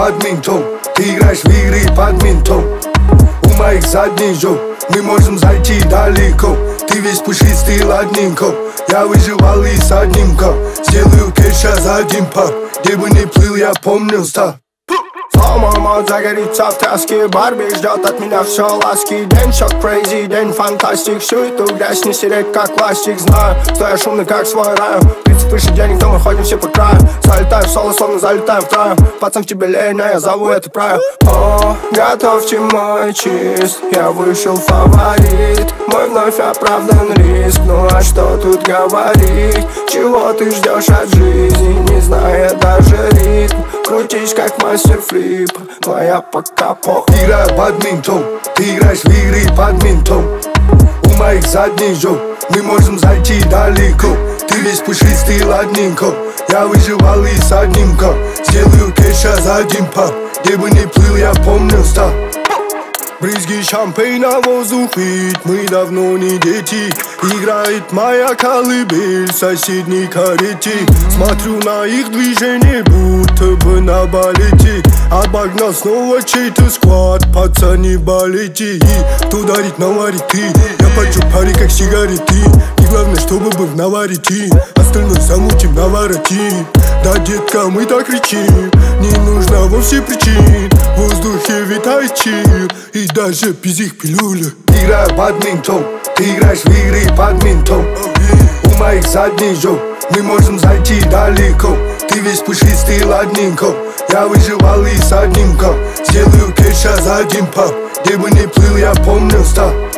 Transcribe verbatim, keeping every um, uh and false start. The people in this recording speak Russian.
бадминтон, ты играешь в игры бадминтон. У моих задних жёг, мы можем зайти далеко. Ты весь пушистый ладненько, я выживал и с одним кап. Сделаю кэша за один пап, где бы ни плыл, я помнил стар. Мой мод загорится в тряске, Барби ждет от меня все ласки. День шок, crazy, день фантастик. Всю эту грязь не стереть как пластик. Знаю, что я шумный как свой рай. тридцать выше денег, но мы ходим все по краю. Залетаем в соло, словно залетаем в краю. Пацан, в тебе лень, а я зову это правило. О, готовьте мой чист, я вышел фаворит. Мой вновь оправдан риск, ну а что тут говорить? Чего ты ждешь от жизни, не зная даже ритм? Крутись как мастер флип, твоя пока по. Играю в бадминтон, ты играешь в игры бадминтон. У моих задних жёг, мы можем зайти далеко. Ты весь пушистый ладненько, я выживал и с одним кап. Сделаю кэша за один пап, где бы ни плыл, я помнил стар. Брызги шампейна, воздух вид, мы давно не дети. Играет моя колыбель в соседней карете. Смотрю на их движение, будто бы на балете. Обогнал снова чей-то сквад, пацаны балете. И кто дарит, наварит ты. Я поджег пари, как сигареты. И главное, чтобы был наварите. Остальное замутим, наворотим. Да, детка, мы так кричим. Не нужно вовсе причин. В воздухе витает чил. И даже без их пилюля. Играю в бадминтон, ты играешь в игры бадминтон. У моих задних жёг, мы можем зайти далеко. Ты весь пушистый ладненько, я выживал и с одним кап. Сделаю кэша за один пап, где бы ни плыл, я помнил стар.